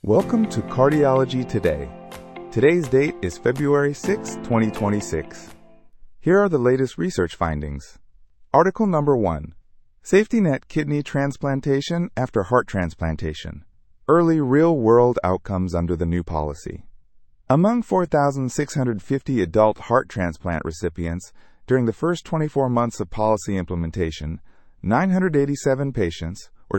Welcome to Cardiology Today. Today's date is February 6, 2026. Here are the latest research findings. Article number 1. Safety net kidney transplantation after heart transplantation. Early real-world outcomes under the new policy. Among 4,650 adult heart transplant recipients during the first 24 months of policy implementation, 987 patients, or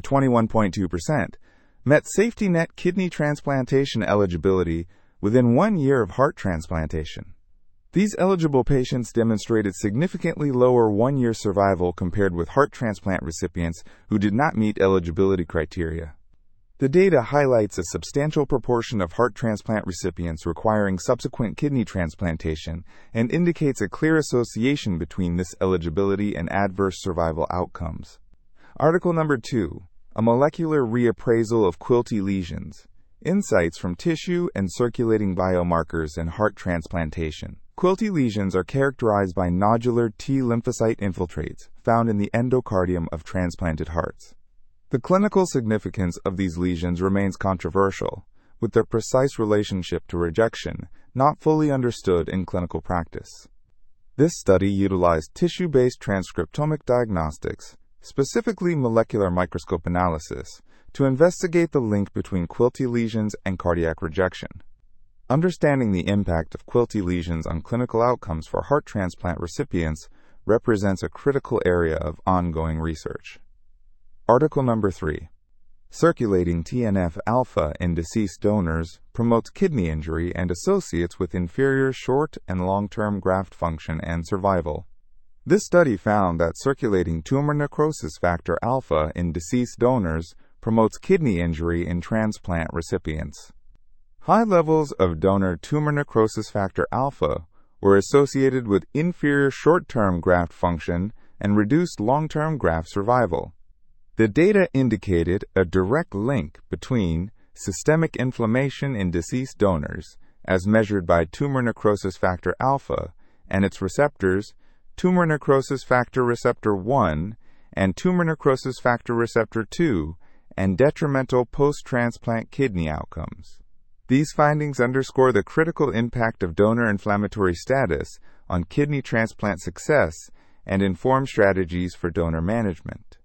21.2%, met safety net kidney transplantation eligibility within 1 year of heart transplantation. These eligible patients demonstrated significantly lower 1-year survival compared with heart transplant recipients who did not meet eligibility criteria. The data highlights a substantial proportion of heart transplant recipients requiring subsequent kidney transplantation and indicates a clear association between this eligibility and adverse survival outcomes. Article number 2. A molecular reappraisal of Quilty lesions. Insights from tissue and circulating biomarkers in heart transplantation. Quilty lesions are characterized by nodular T lymphocyte infiltrates found in the endocardium of transplanted hearts. The clinical significance of these lesions remains controversial, with their precise relationship to rejection not fully understood in clinical practice. This study utilized tissue-based transcriptomic diagnostics, specifically molecular microscope analysis, to investigate the link between Quilty lesions and cardiac rejection. Understanding the impact of Quilty lesions on clinical outcomes for heart transplant recipients represents a critical area of ongoing research. Article number 3. Circulating TNF-alpha in deceased donors promotes kidney injury and associates with inferior short and long-term graft function and survival. This study found that circulating tumor necrosis factor alpha in deceased donors promotes kidney injury in transplant recipients. High levels of donor tumor necrosis factor alpha were associated with inferior short-term graft function and reduced long-term graft survival. The data indicated a direct link between systemic inflammation in deceased donors, as measured by tumor necrosis factor alpha, and its receptors, tumor necrosis factor receptor 1 and tumor necrosis factor receptor 2, and detrimental post-transplant kidney outcomes. These findings underscore the critical impact of donor inflammatory status on kidney transplant success and inform strategies for donor management.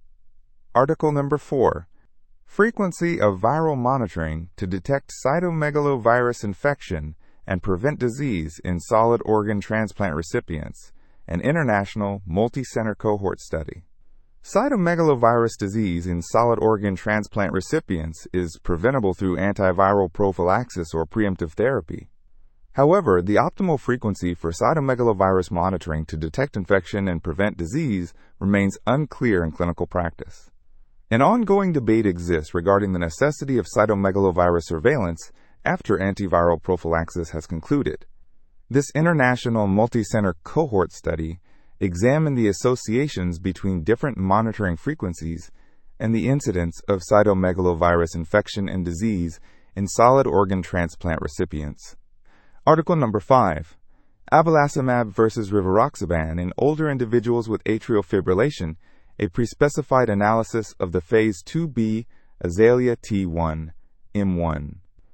Article number 4. Frequency of viral monitoring to detect cytomegalovirus infection and prevent disease in solid organ transplant recipients, an international multi-center cohort study. Cytomegalovirus disease in solid organ transplant recipients is preventable through antiviral prophylaxis or preemptive therapy. However, the optimal frequency for cytomegalovirus monitoring to detect infection and prevent disease remains unclear in clinical practice. An ongoing debate exists regarding the necessity of cytomegalovirus surveillance after antiviral prophylaxis has concluded. This international multi-center cohort study examined the associations between different monitoring frequencies and the incidence of cytomegalovirus infection and disease in solid organ transplant recipients. Article number 5. Abelacimab versus rivaroxaban in older individuals with atrial fibrillation, a pre-specified analysis of the Phase 2b Azalea T1 M1.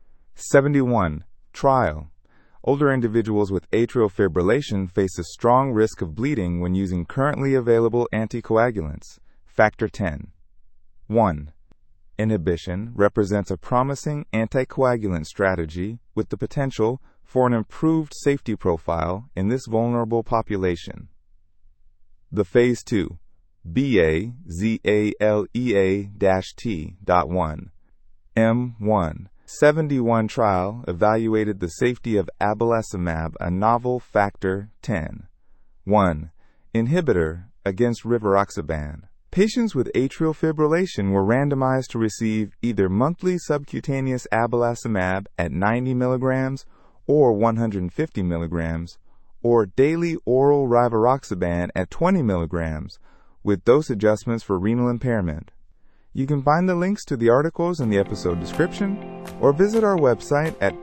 71. Trial. Older individuals with atrial fibrillation face a strong risk of bleeding when using currently available anticoagulants. Factor 10. 1. Inhibition represents a promising anticoagulant strategy with the potential for an improved safety profile in this vulnerable population. The Phase 2 BAZALEA-T.1 M1 71 trial evaluated the safety of abelacimab, a novel factor 10.1 inhibitor against rivaroxaban. Patients with atrial fibrillation were randomized to receive either monthly subcutaneous abelacimab at 90 mg or 150 mg, or daily oral rivaroxaban at 20 mg, with dose adjustments for renal impairment. You can find the links to the articles in the episode description or visit our website at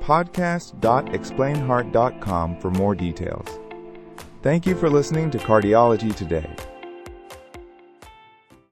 podcast.explainheart.com for more details. Thank you for listening to Cardiology Today.